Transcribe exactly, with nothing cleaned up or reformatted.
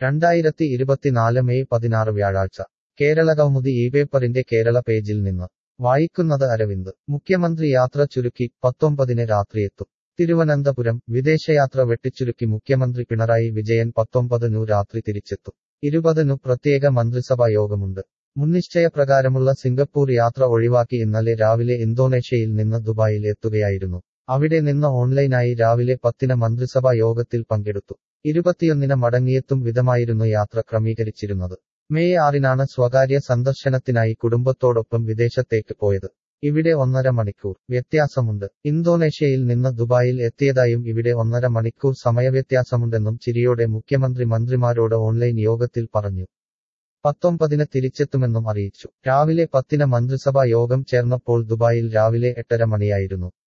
രണ്ടായിരത്തി ഇരുപത്തിനാല് മെയ് പതിനാറ് വ്യാഴാഴ്ച കേരളകൗമുദി ഈ പേപ്പറിന്റെ കേരള പേജിൽ നിന്ന് വായിക്കുന്നത് അരവിന്ദ് മുഖ്യമന്ത്രി യാത്ര ചുരുക്കി പത്തൊമ്പതിന് രാത്രിയെത്തും തിരുവനന്തപുരം വിദേശയാത്ര വെട്ടിച്ചുരുക്കി മുഖ്യമന്ത്രി പിണറായി വിജയൻ പത്തൊമ്പതിനു രാത്രി തിരിച്ചെത്തും ഇരുപതിനു പ്രത്യേക മന്ത്രിസഭാ യോഗമുണ്ട് മുൻനിശ്ചയപ്രകാരമുള്ള സിംഗപ്പൂർ യാത്ര ഒഴിവാക്കി ഇന്നലെ രാവിലെ ഇന്തോനേഷ്യയിൽ നിന്ന് ദുബായിൽ എത്തുകയായിരുന്നു അവിടെ നിന്ന് ഓൺലൈനായി രാവിലെ പത്തിന് മന്ത്രിസഭാ യോഗത്തിൽ പങ്കെടുത്തു ഇരുപത്തിയൊന്നിന് മടങ്ങിയെത്തും വിധമായിരുന്നു യാത്ര ക്രമീകരിച്ചിരുന്നത് മെയ് ആറിനാണ് സ്വകാര്യ സന്ദർശനത്തിനായി കുടുംബത്തോടൊപ്പം വിദേശത്തേക്ക് പോയത് ഇവിടെ ഒന്നര മണിക്കൂർ വ്യത്യാസമുണ്ട് ഇന്തോനേഷ്യയിൽ നിന്ന് ദുബായിൽ എത്തിയതായും ഇവിടെ ഒന്നര മണിക്കൂർ സമയവ്യത്യാസമുണ്ടെന്നും ചിരിയോടെ മുഖ്യമന്ത്രി മന്ത്രിമാരോട് ഓൺലൈൻ യോഗത്തിൽ പറഞ്ഞു പത്തൊമ്പതിന് തിരിച്ചെത്തുമെന്നും അറിയിച്ചു രാവിലെ പത്തിന് മന്ത്രിസഭാ യോഗം ചേർന്നപ്പോൾ ദുബായിൽ രാവിലെ എട്ടര മണിയായിരുന്നു